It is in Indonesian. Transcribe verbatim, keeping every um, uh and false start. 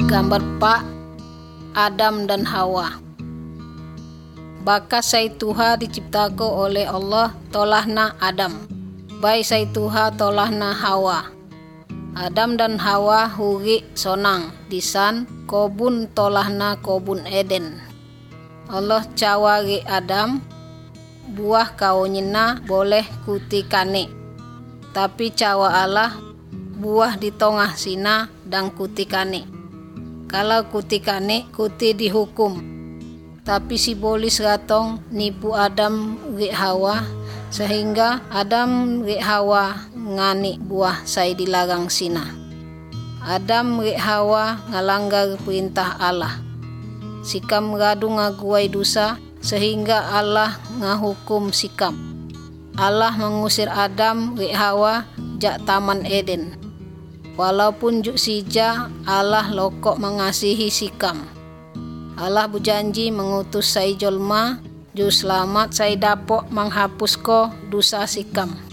gambar Pak Adam dan Hawa. Baka sai Tuha diciptako oleh Allah tolahna Adam, bai sai Tuha tolahna Hawa. Adam dan Hawa huri sonang disan kobun tolahna kobun Eden. Allah cawari Adam, buah kaonyina boleh kutikane, tapi cawa Allah buah di tongah sina dan kutikane. Kalau kutikane kuti dihukum, tapi si bolis ratong nipu Adam ri Hawa, sehingga Adam ri Hawa ngani buah sai dilarang sina. Adam ri Hawa ngalanggar perintah Allah, sikam ngadu ngaguai dosa, sehingga Allah ngahukum sikam. Allah mengusir Adam ri Hawa jak taman Eden. Walaupun juk sija Allah lokok mengasihi sikam. Allah berjanji mengutus sai jolma ju selamat sai dapok menghapusko dosa sikam.